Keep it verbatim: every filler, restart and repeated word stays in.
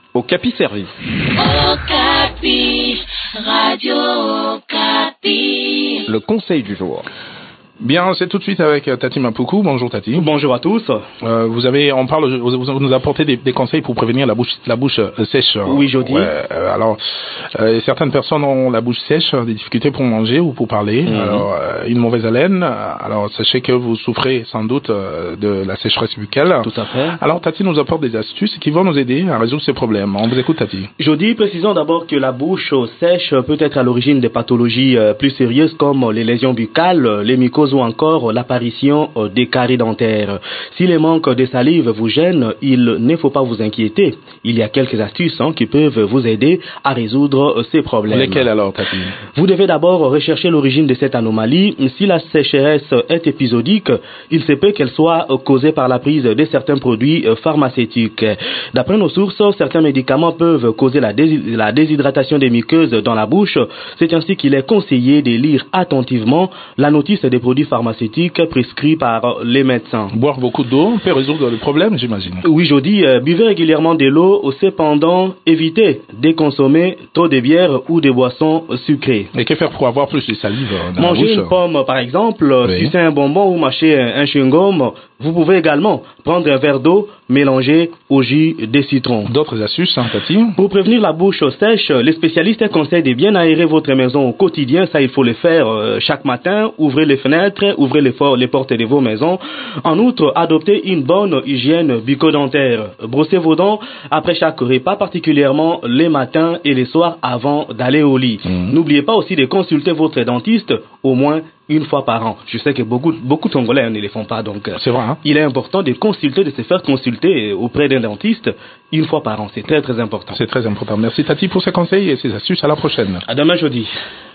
Okapi Service. Okapi, Radio Okapi. Le conseil du jour. Bien, c'est tout de suite avec Tati Mapuku. Bonjour Tati. Bonjour à tous. Euh, vous avez, on parle, vous, vous nous apportez des, des conseils pour prévenir la bouche, la bouche euh, sèche. Oui, je dis. Ouais, euh, alors, euh, certaines personnes ont la bouche sèche, des difficultés pour manger ou pour parler. Mm-hmm. Alors, euh, une mauvaise haleine. Alors, sachez que vous souffrez sans doute euh, de la sécheresse buccale. Tout à fait. Alors, Tati nous apporte des astuces qui vont nous aider à résoudre ces problèmes. On vous écoute, Tati. Je dis, précisons d'abord que la bouche sèche peut être à l'origine des pathologies euh, plus sérieuses comme les lésions buccales, les mycoses ou encore la apparition des caries dentaires. Si les manques de salive vous gênent, il ne faut pas vous inquiéter. Il y a quelques astuces hein, qui peuvent vous aider à résoudre ces problèmes. Lesquelles alors, Tati? Vous devez d'abord rechercher l'origine de cette anomalie. Si la sécheresse est épisodique, il se peut qu'elle soit causée par la prise de certains produits pharmaceutiques. D'après nos sources, certains médicaments peuvent causer la, dés- la déshydratation des muqueuses dans la bouche. C'est ainsi qu'il est conseillé de lire attentivement la notice des produits pharmaceutiques prescrit par les médecins. Boire beaucoup d'eau peut résoudre le problème, j'imagine. Oui, je dis, euh, buvez régulièrement de l'eau, cependant, évitez de consommer trop de bière ou de boissons sucrées. Et que faire pour avoir plus de salive dans Manger la bouche? une pomme, par exemple, oui. sucer un bonbon ou mâcher un, un chewing-gum. Vous pouvez également prendre un verre d'eau mélangé au jus de citron. D'autres astuces, hein, Tati? Pour prévenir la bouche sèche, les spécialistes conseillent de bien aérer votre maison au quotidien. Ça, il faut le faire euh, chaque matin. Ouvrez les fenêtres, ouvrez les, for- les portes de vos maisons. En outre, adoptez une bonne hygiène bucco-dentaire. Brossez vos dents après chaque repas, particulièrement les matins et les soirs avant d'aller au lit. Mmh. N'oubliez pas aussi de consulter votre dentiste au moins une fois par an. Je sais que beaucoup, beaucoup de Congolais ne les font pas, donc c'est vrai, hein? Il est important de consulter, de se faire consulter auprès d'un dentiste une fois par an. C'est très très important. C'est très important. Merci Tati pour ces conseils et ces astuces. À la prochaine. À demain jeudi.